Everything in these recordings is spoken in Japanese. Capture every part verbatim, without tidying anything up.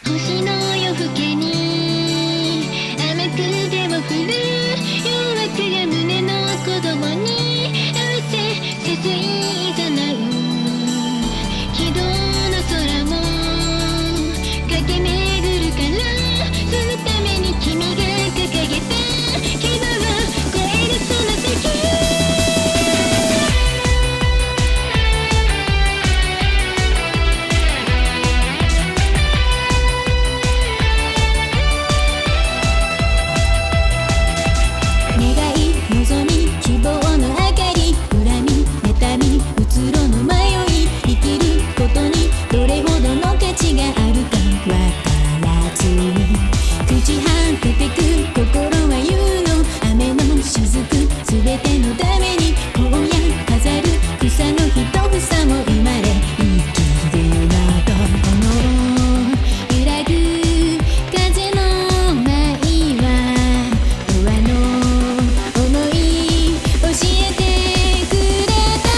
星の夜更けに甘く手を振る誘惑が胸の子供に合わせ誘い誘う軌道の空も駆け巡るからそのために君が掲げた希望を超えるその先願い望み希望の明かり恨み妬みうつろの迷い生きることにどれほどの価値があるかわからずに朽ち果ててく心は言うの雨の雫すべてのために荒野飾る草の一房も生まれ生きるのと思う揺らぐ風の舞は永遠の思い教えてくれた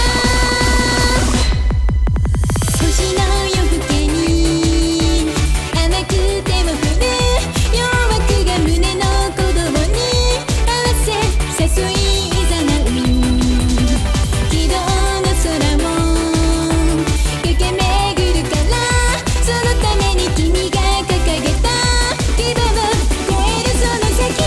星の夜更けに甘く手を振る誘惑が胸の子供に合わせ誘い誘う軌道の空も駆け巡るからそのために君が掲げた希望を超えるその先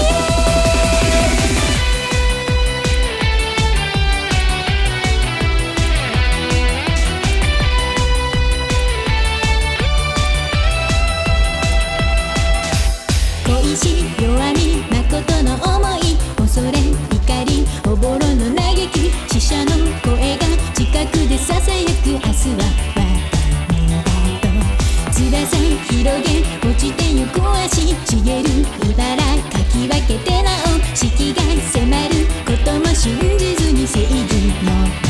恋し弱み誠の思い恐れ怒りおぼろの嘆き死者の声が近くでささやく明日は我が身だと辛さ広げ落ちてゆく足茂る茨かき分けてなお四季が迫ることも信じずに正義の